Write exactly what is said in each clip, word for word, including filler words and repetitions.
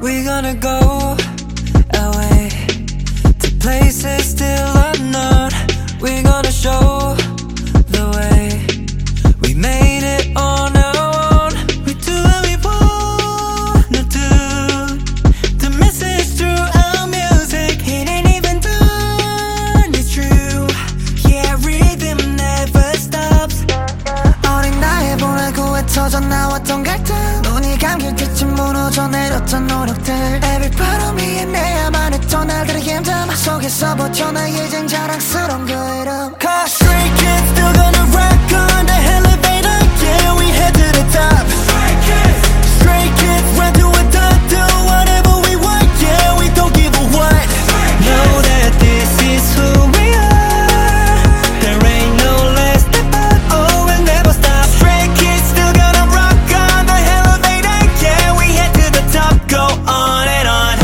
We gonna go away to places still unknown. We gonna show the way. We made it on our own. We do what we wanna do. The message through our music, it ain't even done, it's true. Yeah, rhythm never stops. 어린 나이에 보내고 흩어져 나왔던 갈등, 눈이 감길 때쯤 무너져 내렸던 노력들. Every part of me 내야만 했던 날들의 힘듦 속에서 버텨나 이젠 자랑스러운 그 이름. Cause Stray Kids still gonna rock on the elevator. Yeah, we head to the top. Stray Kids, Stray Kids, run to a dot, do whatever we want. Yeah, we don't give a what. Know that this is who we are. There ain't no less than but oh, we'll never stop. Stray Kids still gonna rock on the elevator. Yeah, we head to the top, go on and on.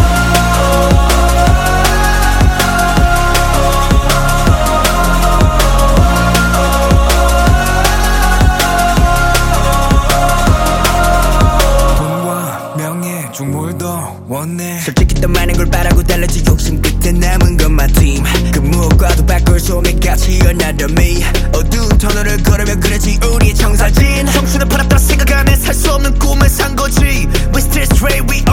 돈과 명예 중 뭘 더 원해. 솔직히 더 많은 걸 바라고 달라지 욕심 끝에 남은 건 my team. 그 무엇과도 바꿀 수 없는 가치 another me. 어두운 터널을 걸으며 그려지 우리의 청사진. 청춘을 팔았다 생각 안해 살 수 없는 꿈을 산 거지. We still straight, we